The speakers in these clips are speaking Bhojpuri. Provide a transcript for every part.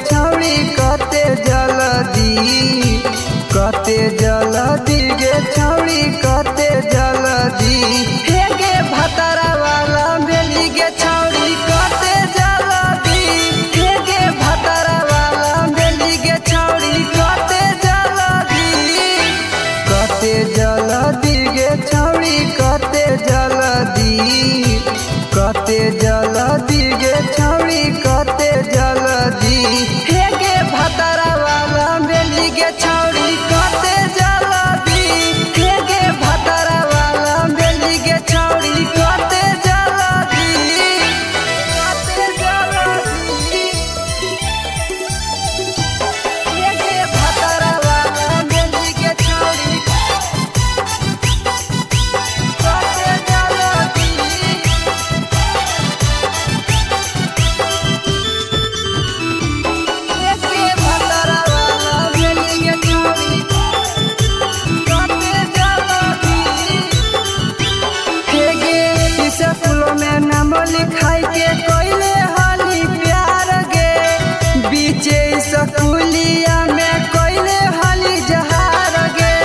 छौड़ी कते जल्दी गे छौड़ी कते जल्दी हे गे भतरा वाला मेली गे छौड़ी कते जल्दी हे गे भतरा वाला मेली गे छौड़ी कते जल्दी गे छौड़ी कते जल्दी गे छौड़ी कते जल्दी हे गे भतरा वाला मेली गे छौड़ी कते जल्दी हे गे भतरा वाला मेली गे छौड़ी कते जल्दी हे गे भतरा वाला मेली गे छौड़ी कते जल्दी लिखाई के कोइले हाली प्यार गे बीचे स्कूलिया में कोइले हाली जहार गे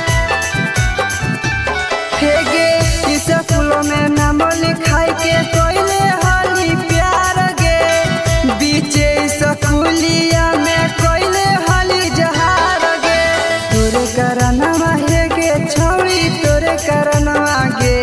हे गे स्कूल में नाम लिखाई के कोइले हाली प्यार गे बीचे स्कूलिया में कोइले हाली जहार गे तोरे करनवा हे गे छौड़ी तोरे करनवा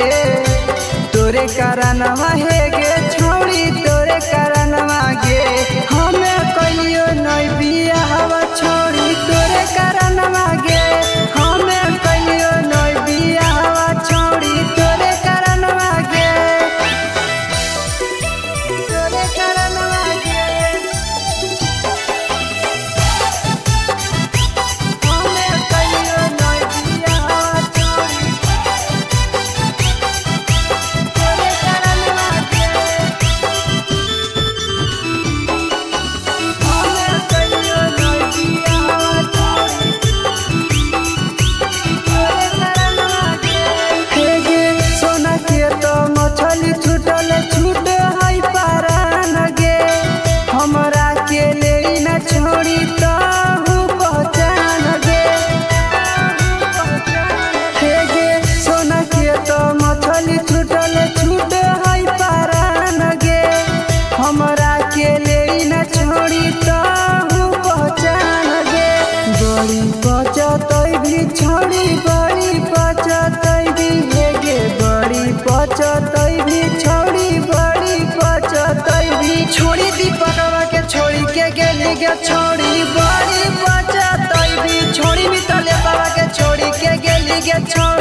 हे गे छौड़ी तोरे करनवा गे हमें कहियो नहीं बियाह छौड़ी तोरे करनवा गे हमें कहियो नहीं बियाह छौड़ी तोरे करनवा गे तोरे करनवा गे हमें कहियो नहीं बियाह छौड़ी छूट है पारान गे हमरा के ले न छोड़ी ताहू पहचान गे हे गे सोना के तो मछली छूट है पारान गे हमरा के ले न छोड़ी ताहू पहचान गे बड़ी पचतई भी छोड़ी बड़ी पचतई भी हे गे बड़ी पचतई भी छोड़ी बड़ी पचतई भी छोड़ी दीपकवा के छोड़ी के गेली गे छोड़ी बड़ी पचतई भी छोड़ी भी तले बाबा के छोड़ी के गेली गे छोड़ी।